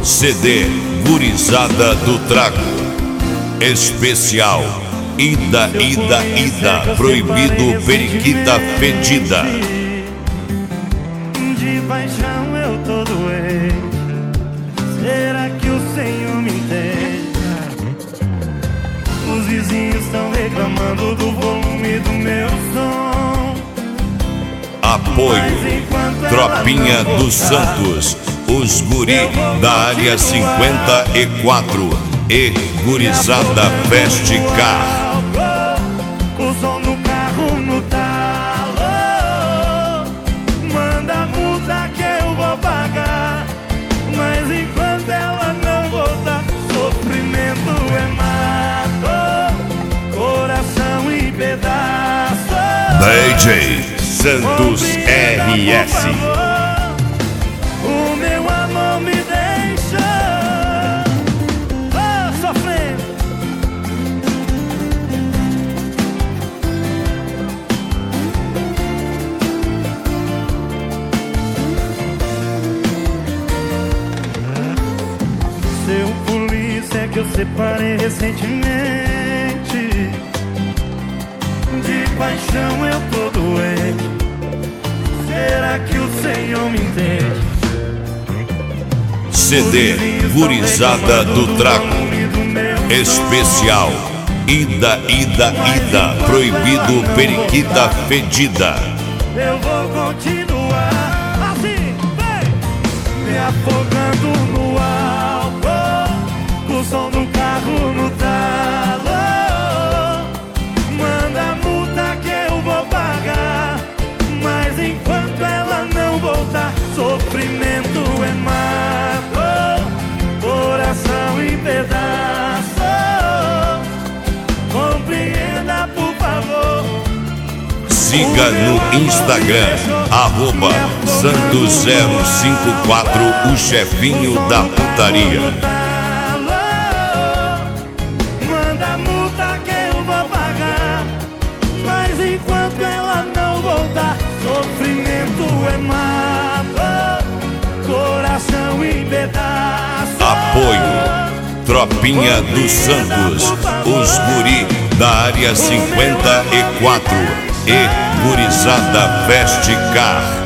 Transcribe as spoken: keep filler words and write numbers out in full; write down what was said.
C D Gurizada do Trago. Especial Ida, Ida, Ida, proibido periquita fedida. De paixão eu tô doente. Será que o Senhor me entende? Os vizinhos estão reclamando do volume do meu som. Apoio Tropinha dos Santos, os guri da área cinquenta e quatro e Gurizada Veste Car. O som do carro no talo. Manda a multa que eu vou pagar. Mas enquanto ela não voltar, sofrimento é mato, coração em pedaços. D J Santos R S. O meu amor me deixa oh, sofrendo. Seu polícia que eu separei recentemente. De paixão eu tô doente. Será que o Senhor me entende? C D Gurizada do Trago. Especial Ida, Ida, Ida, proibido periquita fedida. Eu vou continuar assim, vem, me afogando no álcool, com o som do carro no talo. Manda a multa que eu vou pagar. Mas enquanto ela não voltar, sofrimento é mato, coração em pedaços. Compreenda, por favor. Siga no Instagram, arroba Santos zero cinco quatro, o chefinho da putaria. Manda a multa que eu vou pagar. Mas enquanto ela não voltar, sofrimento é mato, coração em pedaços. Apoio Tropinha dos Santos, os guri da área cinquenta e quatro e Gurizada Veste Car.